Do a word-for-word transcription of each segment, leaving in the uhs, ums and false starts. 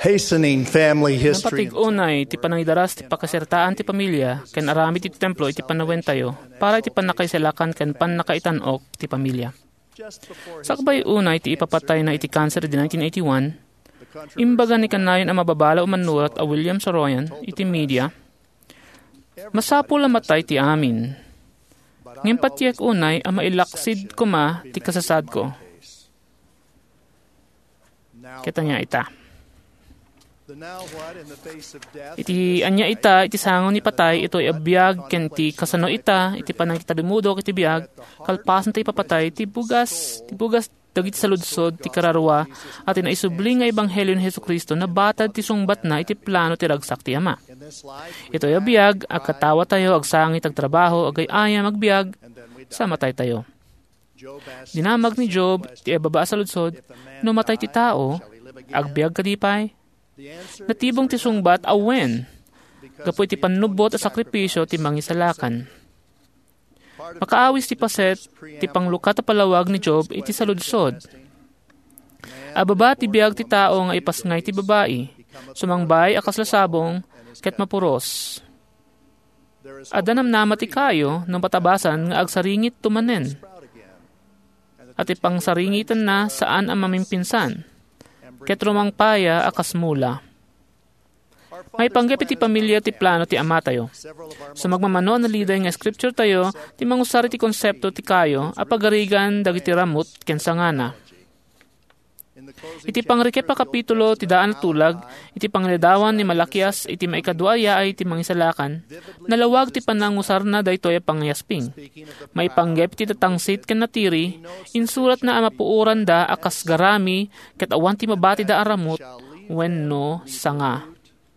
hastening family history. Napatig-unay, ti panangidaras, ti pakasirtaan, ti pamilya, ken arami ti templo, iti panawen tayo, para iti panakaisalakan, ken panakaitanok, ti pamilya. Sakbay unay, ti ipapatay na iti cancer di nineteen eighty-one, imbaga ni kanayon ang mababala o manurat a William Soroyan, iti media, masapo lamatay ti amin. Ngayon patiyak unay, ang mailaksid ko ma, ti kasasad ko. Kita niya ita. Iti anya ita, iti sangon ni patay, ito ay abiyag, ken ti kasano ita, iti panang kita dumudok, iti biyag, kalpasan ti ipapatay, ti bugas, ti bugas, dagiti sa ludsod, ti kararwa, at inaisubli nga ebanghelyo ni Hesus Kristo na batad ti sungbat na, iti plano ti ragsak ti Ama. Ito ay abiyag, agkatawa tayo, agsangit, agtrabaho, agay aya, magbiag, sa matay tayo. Dinamag ni Job, ti ababa sa ludsod, no matay ti tao, agbiag kadipay, natibong ti sungbat awen, gapoy ti panubot a sakripisyo ti mangisalakan. Makaawis ti paset, ti panglukat a palawag ni Job iti saludsod. Ababa ti biag ti tao nga ipasngay ti babae, sumangbay akas lasabong, ket mapuros. Adanam nama ti kayo, nang patabasan nga agsaringit tumanen. At ipangsaringitan na saan ang mamimpinsan. Ket rumangpaya akas mula. May panggap iti pamilya ti plano ti Ama tayo. So magmamano na liday nga scripture tayo, ti mangusari ti konsepto ti kayo, apagarigan dagiti ramut ken sangana. Iti pangrekep a kapitulo ti daan tulag, iti pangladawan ni Malakias, iti maikadwaya ay iti mangisalakan, nalawag ti panangusar na daytoy a pangyasping. May panggep ti tatangsit ken natiri, insurat na amapuuran da akas garami, ket awan ti mabati da aramut, wenno sanga.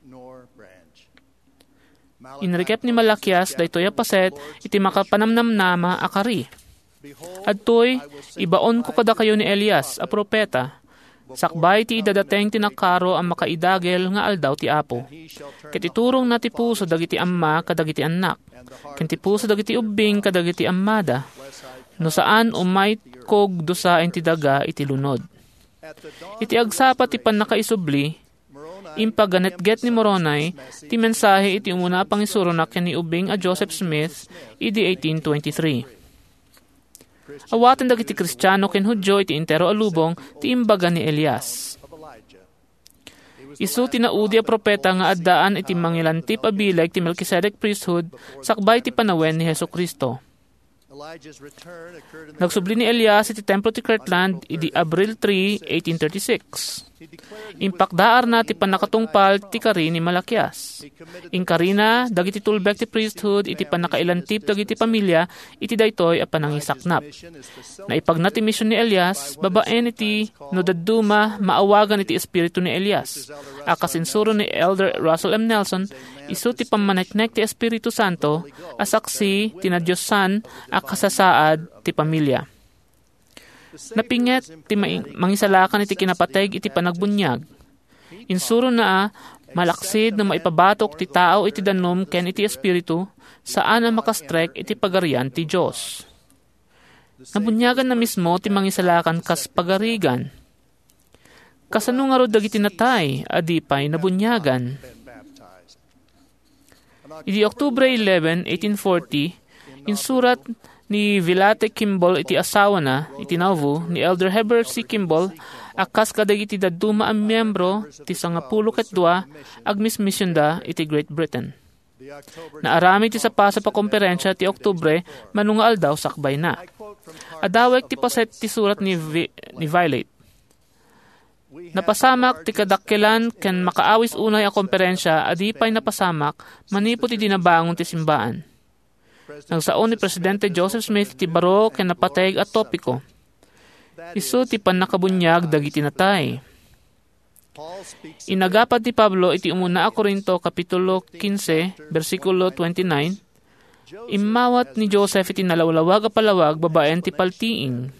Inrekep ni Malakias, daytoy a paset, iti makapanamnamnama akari. Adtoy, ibaon ko kada kayo ni Elias, a propeta, sakbay ti idadateng tinakaro ang makaidagel nga aldaw ti Apo. Ket iturong na ti puso dagiti amma kadagiti anak. Ken ti puso dagiti ubing kadagiti ammada. No saan umay kog dusaen ti daga iti lunod. Iti agsapa ti panakaisubli, impaganetget ni Moronay, ti mensahe iti umuna pangisuro na ken ni ubing a Joseph Smith, idi eighteen twenty-three. Awatan dagiti Kristiyano ken Hudyo iti intero alubong ti imbaga ni Elias. Isu tinaudi a propeta nga addaan iti mangilantip a bileg ti Melchizedek priesthood sakbay ti panawen ni Hesukristo. Nagsubli ni Elias iti templo ti Kirtland idi Abril three, eighteen thirty-six. Impakdaar na ti panakatungpal ti kari ni Malakias. Inkarina, dagiti tulbek ti priesthood, iti panakailantip dagiti pamilya, iti daytoy a panangisaknap. Naipag na ti mission ni Elias, babaen iti no dadduma maawagan iti espiritu ni Elias. Akasinsuro ni Elder Russell M. Nelson, isu ti pamaneknek ti Espiritu Santo, asaksi tinadyosan akasasaad ti pamilya. Napinget ti mangisalakan iti kinapateg iti panagbunyag. Insuro na malaksid na maipabatok ti tao iti danom ken iti espiritu saan ang makastrek iti pagarian ti Diyos. Nabunyagan na mismo ti mangisalakan kas pagarigan. Kasano nga ro dagiti natay adipay nabunyagan. Iti Octubre eleven, eighteen forty, insurat ni Vilate Kimball iti asawa na, iti Nauvoo, ni Elder Heber C. Kimball, akas kadagiti dadduma ang miyembro, ti sangapulo ket dua, agmis-mission da, iti Great Britain. Naarami ti sa pasa pa komperensya ti Oktubre, manungal daw sakbay na. Adawek ti paset ti surat ni, Vi- ni Violet. Napasamak ti kadakkelan ken makaawis unay a komperensya, adipay napasamak, manipot ti dinabangon ti simbaan. Nagsaon ni Presidente Joseph Smith ti baro ken napateg at topiko. Isu ti panakabunyag dagiti natay. Inagapad ti Pablo iti umuna a Korinto kapitulo fifteen bersikulo twenty-nine. Immawat ni Joseph iti nalawlawag a palawag babaen ti paltiing.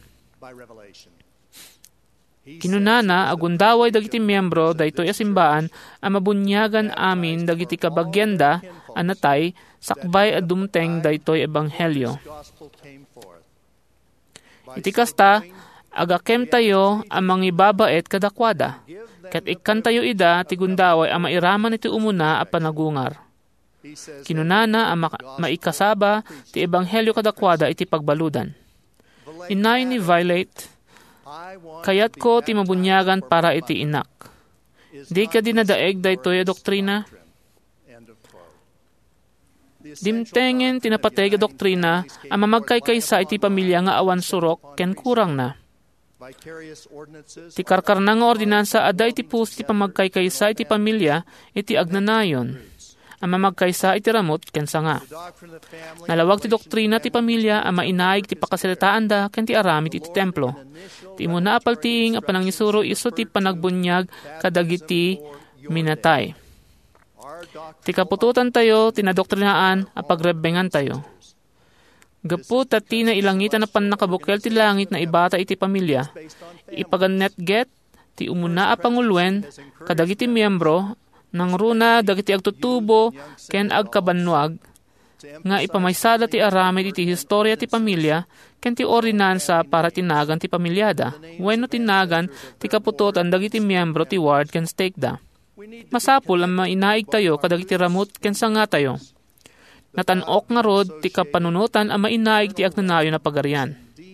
Kinunana agundaway dagiti miyembro daytoy a simbaan a mabunyagan amin dagiti kabagyanda a natay sakbay a dumteng daytoy ebanghelyo. Iti kasta Agakem tayo ang mangibabait kadakwada. Kat ikan tayo ida, ti gundaway ang mairaman iti umuna a panagungar. Kinunana ang ma- maikasaba ti ebanghelyo kadakwada iti pagbaludan. Inay ni Violet, kayat ko ti mabunyagan para iti inak. Di ka dinadaeg daytoy a doktrina? Dimtengen tinapateg a doktrina ang mamagkaykaysa iti pamilya nga awan surok ken kurang na. Ti karkar na nga ordinansa ada iti pus ti pamagkaykaysa iti pamilya iti agnanayon. Ang mamagkaysa iti ramot ken sanga. Nalawag ti doktrina ti pamilya ang mainaig ti pakasalitaan da ken ti aramid iti templo. Ti muna apaltiing a panangisuro iso ti panagbunyag kadagiti minatay. Ti kapututan tayo, tinadoktrinaan, a pagrebengan tayo. Gaput at ti na ilangitan na pan nakabukel ti langit na ibata iti pamilya, ipaganet get, ti umuna a pangulwen, kadagiti miyembro, nang runa dagiti agtutubo, ken agkabanwag, nga ipamaysada ti aramid iti historya ti pamilya, ken ti ordinansa para tinagan ti pamilyada, wenno tinagan ti kapututan dagiti miyembro ti ward ken stake da. Masapul ang mainaig tayo kadagiti ramut ken sanga tayo. Natanok nga rod ti kapanunutan ang mainaig ti agnanayo na pagarian.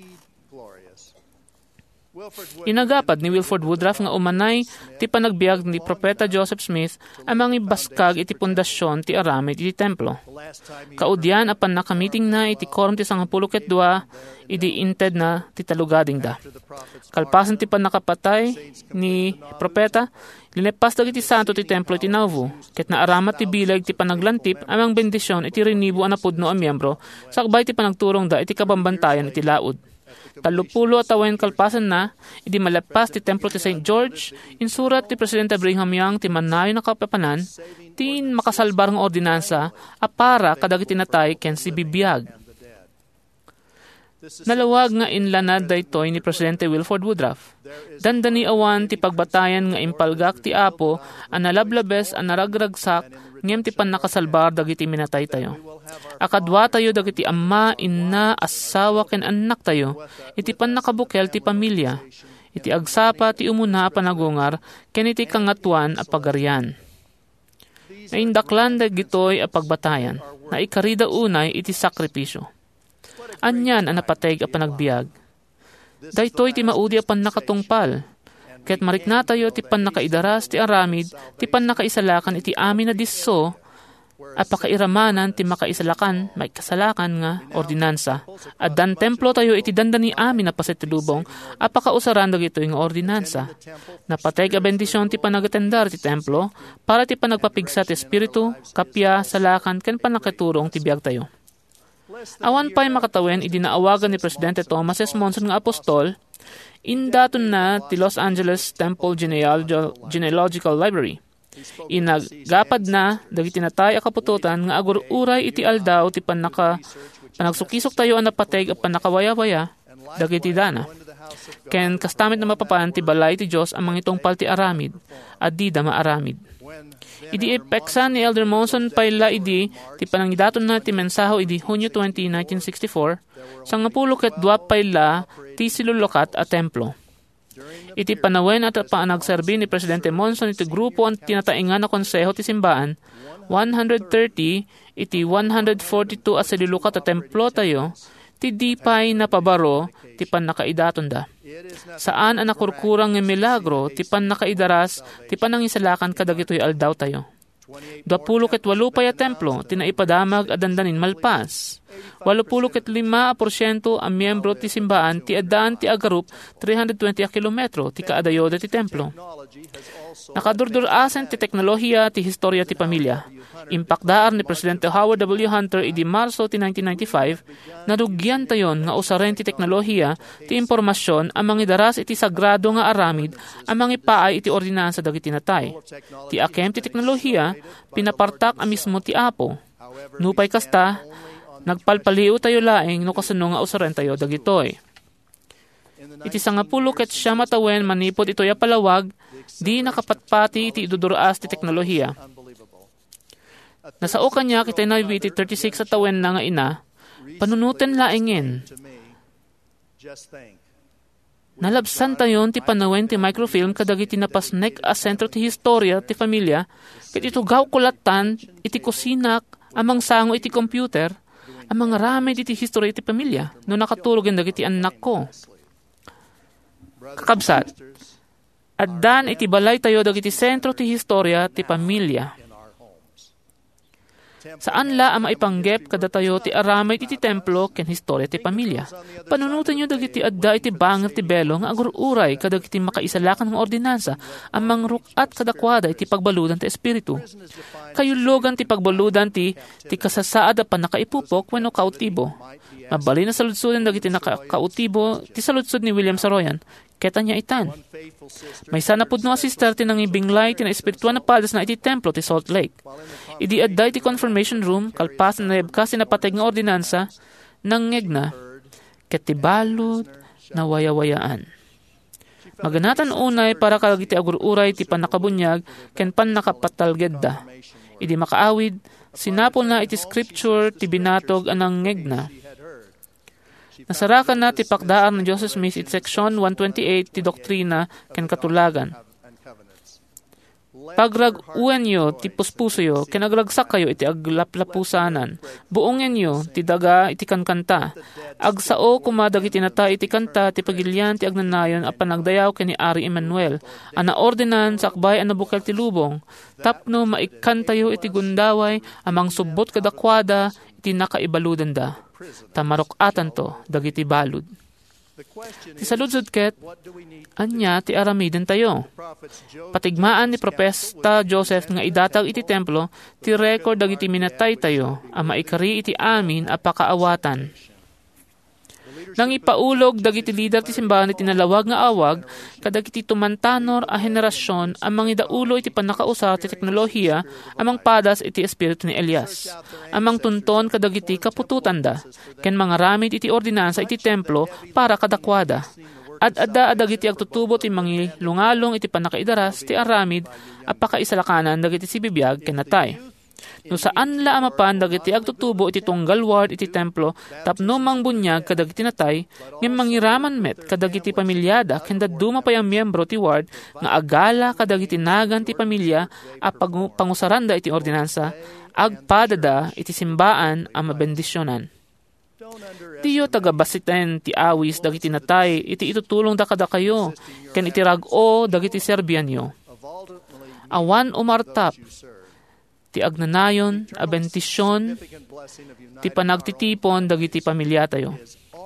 Inagapad ni Wilford Woodruff nga umanay ti panagbiag ni Propeta Joseph Smith ang mga baskag iti pundasyon ti aramid iti templo. Kaudyan apan nakamiting na iti korum ti sangapulo ket dua idi inted na ti talugading da. Kalpasan ti panakapatay ni Propeta, linepas dagiti santo ti templo iti Nauvoo, ket naaramat ti bilag ti panaglantip amang bendisyon iti rinibo a napudno a miyembro sakbay ti panagturong da iti kabambantayan iti laud. Talupulo at awen kalpasan na, idi malapas ti templo ti Saint George, insurat ti Presidente Brigham Young ti manayo na kapapanan, tin makasalbar ng ordinansa, a para kadagiti natay ken si bibiyag. Nalawag nga inlanad daytoy ni Presidente Wilford Woodruff. Dandani awan ti pagbatayan nga impalgak ti Apo, ang nalablabes ang naragragsak, ngem ti pan nakasalbar dagiti minatay tayo. Akadwa tayo dagiti amma, inna, asawa ken anak tayo, iti pan nakabukel ti pamilya, iti agsapa ti umuna panagungar, ken iti kangatuan a pagarian. Naindaklan dagitoy a pagbatayan, na ikarida unay iti sakripisyo. Anyan ang napateg a panagbiag. Daytoy ti maudi a pan nakatungpal, ket marikna tayo ti pan nakaidaras ti aramid, ti pan nakaisalakan iti amin na disso, at pakairamanan ti makaisalakan, may kasalakan nga ordinansa. At dan templo tayo iti dandani amin na pasetulubong, at pakausaran dagito yung ordinansa. Napateg a bendisyon ti panagatendar ti templo, para ti panagpapigsa ti espiritu, kapya, salakan, ken panakiturong ti biag tayo. Awan pa'y makatawen, idinaawagan ni Presidente Thomas S. Monson nga apostol, indaton na ti Los Angeles Temple Genealogical Library. Inagapad na, dagiti natay a kapututan, nga agur-uray iti aldaw ti panaka, panagsukisok tayo ang napateg a panakawaya-waya, dagiti dana. Ken kastamit na mapapan ti balay ti Diyos ang mangitong palti aramid, at di da maaramid. Idi epeksan ni Elder Monson payla idi, ti panangidaton na ti mensaho idi Hunyo twentieth, nineteen sixty-four, sang napulo ket dua payla ti silulukat a templo. Iti panawen at paanagserbi ni Presidente Monson iti grupo ang tinataingan na konseho ti simbaan, one hundred thirty iti one hundred forty-two a silulukat a templo tayo, ti dipay na pabaro ti pan nakaidaton da. Saan ang nakurkurang ng milagro, ti pan nakaidaras, ti panangisalakan kadagitoy aldaw tayo. Dwapulo ket walu pay a templo, tinaipadamag a dandanin malpas. Walupulo ket lima a porsyento ang miyembro ti simbaan, ti addaan ti agarup, three hundred twenty a kilometro, ti kaadayoda ti templo. Nakadurdurasan ti teknolohiya, ti historya ti pamilya. Impakdaar ni Presidente Howard W. Hunter idi Marso ti nineteen ninety-five, nadugyan tayon nga usaren ti teknolohiya, ti impormasyon, ang mangidaras iti sagrado nga aramid, ang mangipaay iti ordinansa dagiti natay. Ti akem ti teknolohiya, pinapartak a mismo ti Apo. Nupay kasta, nagpalpaliw tayo laeng no kasano nga usaren tayo dagitoy. Iti sangapulo ket siya matawen manipod ito'y apalawag, di nakapatpati iti iduduraas ti teknolohiya. Nasao kanya kitay na iti thirty-six at tawen na nga ina, panunutin laengin. Nalabsan tayon ti panawen ti microfilm kadagiti napasnek a sentro ti historia ti familia, ket ito gaw kulatan iti kusinak amang sango iti computer, amang ramay iti historia iti pamilya no nakatulog ang dagiti anak ko. Kakabsat, addan iti balay tayo dagiti sentro ti historia ti pamilya. Saan la ang maipanggep kada tayo ti aramay iti templo ken historia ti pamilya. Panunutan nyo dagiti adda iti banger ti belo nga agururay kadagiti makaisalakan ng ordinansa amang rukat kadakwada iti pagbaludan ti espiritu. Kayulogan ti pagbaludan ti ti kasasaad a panakaipupok wenno kautibo. Mabali na saludsudan dagiti nakautibo ti saludsud ni William Saroyan. Keta niya itan. May sana pud no asister ti nang ibinglay ti na espirituan na padas na iti templo ti Salt Lake. Idi adday ti confirmation room kalpas na nebka sinapateg nga ordinansa nang ngegna ket ti balud na wayawayaan. Maganatan unay para kagiti agururay ti panakabunyag ken pan nakapatalgedda. Idi makaawid sinapol na iti scripture ti binatog anang ngegna. Nasarakan na ti pakdaan ng Joseph Smith it section one twenty-eight ti doktrina ken katulagan. Pagrag-uan yo ti puspuso yo ken aglagsak kayo iti aglaplapusanan. Buongen yo ti daga iti kankanta. Agsao kumadag iti nata iti kanta ti pagilyan ti agnanayon a panagdayaw ken ni Ari Emmanuel. Ana ordinan sakbay ana bukal ti lubong. Tapno maikkantayo iti gundaway amang subot kadakwada iti nakaibaludan da. Tamarok atan to, dagiti balud. Ti saludsud ket, anya ti aramiden tayo. Patigmaan ni Propesta Joseph nga idatag iti templo, ti record dagiti minatay tayo, ang maikari iti amin a pakaawatan. Nang ipaulog dagiti leader ti simbahan iti nalawag nga awag, kadagiti tumantanor a henerasyon ang mangidaulo iti panakausa ti teknolohiya amang padas iti espiritu ni Elias. Amang tunton kadagiti kapututan da, ken mga ramid iti ordinansa iti templo para kadakwada. Ad-adda adagiti agtutubo ti mangi lungalong iti panakaidaras ti aramid a pakaisalakanan dagiti sibibiyag ken natay. No saan la amapan dagiti agtutubo iti tunggal ward iti templo tapno mangbunyag kadagiti natay ngem mangiraman met kadagiti pamilyada ken dadduma pay ang miyembro ti ward nga agala kadagiti nagan ti pamilya a pangusaranda iti ordinansa agpadada iti simbaan a mabendisyonan. Tiyo tagabasiten ti awis dagiti natay iti itutulong da kada kayo ken iti rag-o dagiti serbian yo. Awan umartap ti agnanayon, a bentisyon, ti panagtitipon, dagiti pamilya tayo.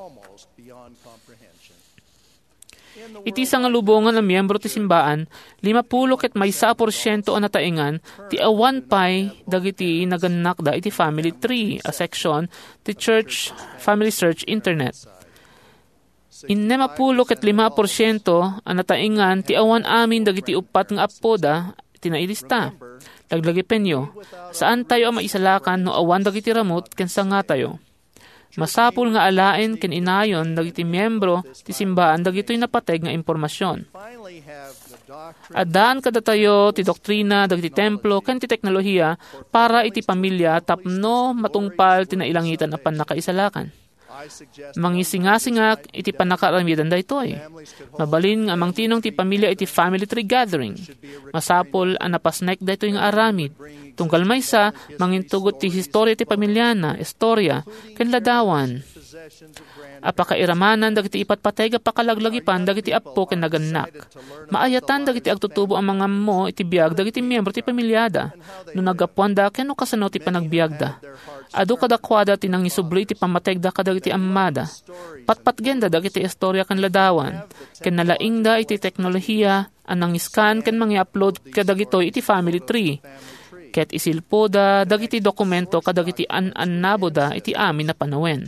Iti isang lubongan ng miyembro ti simbaan, lima pulo ket maysa porsyento ang nataingan, ti awan pay, dagiti naganakda iti family tree, a section, ti church, family search, internet. Innema pulo ket lima porsyento ang nataingan, ti awan amin, dagiti upat nga apoda, tinailista. Laglagi penyo, saan tayo ang maisalakan no awan dagiti ramot ken sanga tayo. Masapul nga alaen ken inayon dagiti miyembro ti simbaan dagitoy napateg nga impormasyon. Addaan kada tayo ti doktrina dagiti templo ken ti teknolohiya para iti pamilya tapno matungpal ti nailangitan a panakaisalakan. Mangisingasingak iti panakaramidan daytoy. Mabalin nga mangtinong ti pamilya iti family tree gathering. Masapol ang napasnek daytoy nga aramid. Tungkal maysa mangintugot ti historia ti pamilyana, istorya, ken ladawan. Apakairamanan dagiti ipatpatega pakalaglagipan dagiti appo ken naganak. Maayatan dagiti agtutubo ang mga ammo iti biag dagiti miyembro ti pamilyada. No nagapuanda ken no kasano ti panagbiagda. Adu kadakwada tinang isubli ti pamategda kadagiti ammada. Patpatgenda dagiti istorya ken ladawan. Ken nalaingda iti teknolohiya anang iskan ken mangi-upload kadagitoy iti family tree. Ket isilpoda dagiti dokumento kadagiti an-annaboda iti amin na panawen.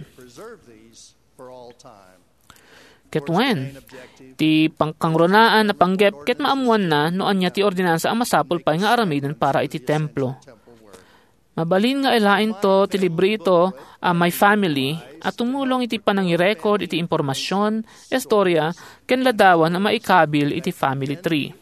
Ket wen, ti pangkangronaan na panggep ket maamuan na no anya ti ordinansa ang masapol pa nga aramiden para iti templo. Mabalin nga ilain to ti librito a uh, My Family at tumulong iti panangirecord iti impormasyon, istorya, ken ladawan na maikabil iti family tree.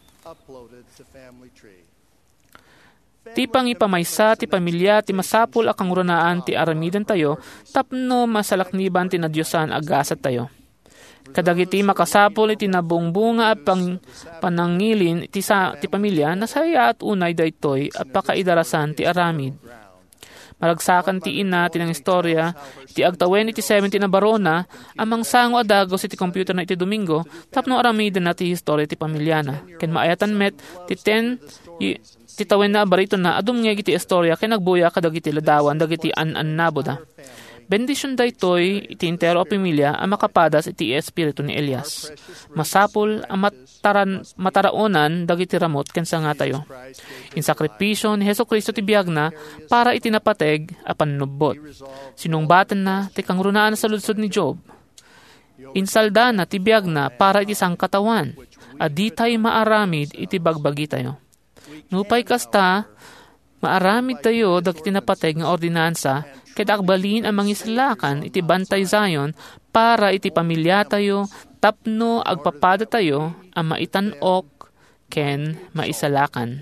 Ti pangipamaysa ti pamilya ti masapul a kangronaan ti aramiden tayo tapno masalakniban ti nadyosan agasat tayo. Kadagiti makasapol iti nabungbunga at pang, panangilin iti sa ti pamilya nasaya at unay daytoy at pakaidarasan ti aramid. Malagsakan ti ina tinang istorya iti agtawen iti seventy na barona amang sango adagos iti computer na iti Domingo tapno aramiden na ti istorya ti pamilya na. Ken maayatan met ti ten ti tawen na barito na adum nga iti istorya ken nagbuya kadagiti ladawan dagiti an-annabo da. Bendisyon daytoy iti entero a pamilya ang makapadas iti espiritu ni Elias. Masapol ang mataran, mataraonan dagiti ramot ken sanga tayo. In sakripisyo ni Hesukristo ti biag na para iti napateg a pannubbot. Sinungbatan na ti kangrunaan sa ludsod ni Job. Insalda na ti biag na para iti sangkatawan. Adi tayo maaramid iti bagbagi tayo. Nupay kasta, maaramid tayo dagiti napateg nga ordinansa ket akbalin ang mangislakan iti bantay Zion para iti pamilya tayo tapno agpapada tayo ang maitanok ken maisalakan.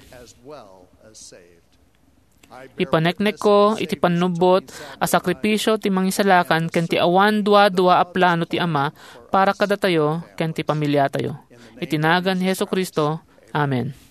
Ipaneknek ko iti panubot a sakripisyo ti mangisalakan ken ti awan dua-dua a plano ti Ama para kada tayo ken ti pamilya tayo. Itinagan ni Hesukristo. Amen.